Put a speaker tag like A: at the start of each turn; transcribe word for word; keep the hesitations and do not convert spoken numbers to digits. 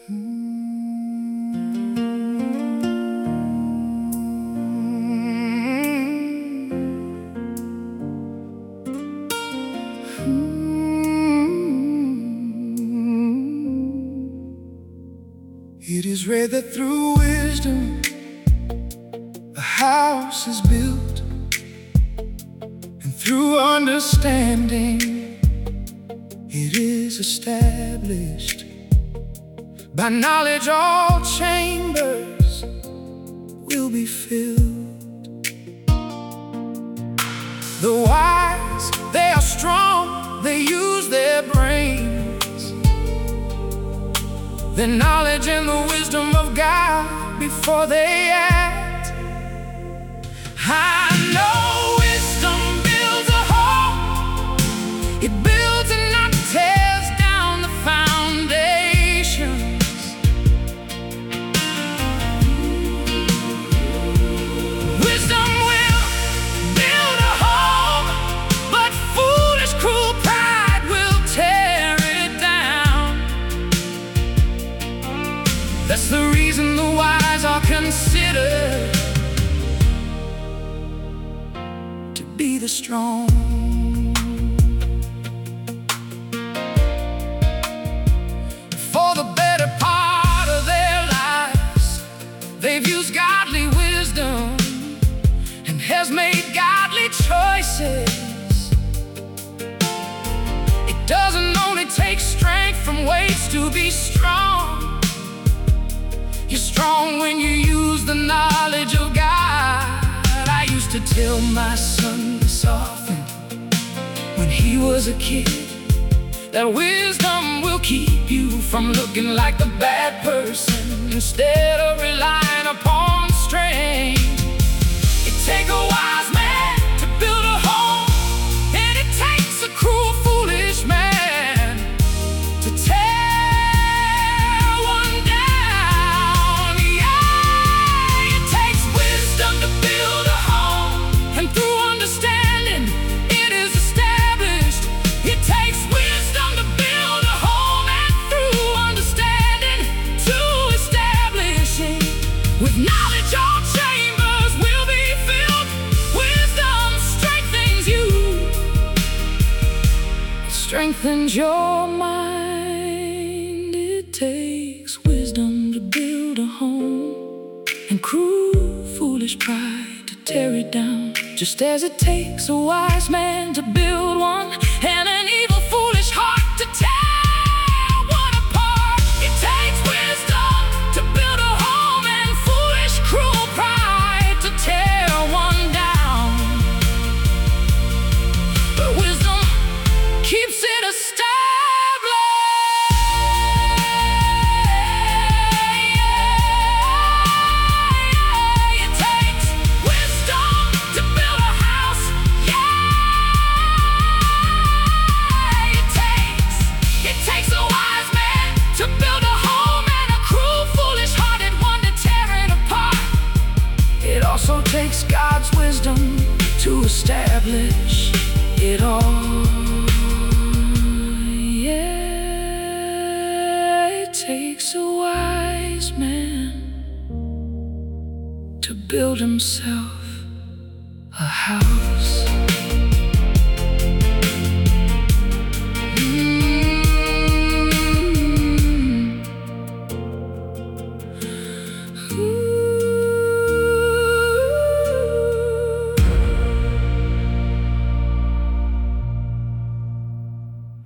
A: It is read that through wisdom a house is built, and through understanding it is established. By knowledge all chambers will be filled. The wise, they are strong, they use their brains. The knowledge and the wisdom of God before they act. I know wisdom builds a home. It builds and not tears down the foundations. Wisdom will build a home, but foolish, cruel pride will tear it down. That's the reason the wise are considered to be the strong. For the better part of their lives, they've used godly wisdom and has made godly choices. It doesn't only take strength from weights to be strong. You're strong when you use the knowledge of God. I used to tell my son this often when he was a kid, that wisdom will keep you from looking like the bad person instead of relying upon strength. It takes a wise man to build a home, and it takes a cruel, foolish man to tear with knowledge. All chambers will be filled. Wisdom strengthens you. It strengthens your mind. It takes wisdom to build a home, and cruel, foolish pride to tear it down. Just as it takes a wise man to build one, and an evil, foolish heart to tear one apart. It takes wisdom to build a home, and foolish, cruel pride to tear one down. But wisdom keeps it established. It takes wisdom to build a house. Yeah, it takes it takes a wise man to build a home, and a cruel, foolish-hearted one to tear it apart. It also takes God's wisdom to establish it all. Yeah, it takes a wise man to build himself a house.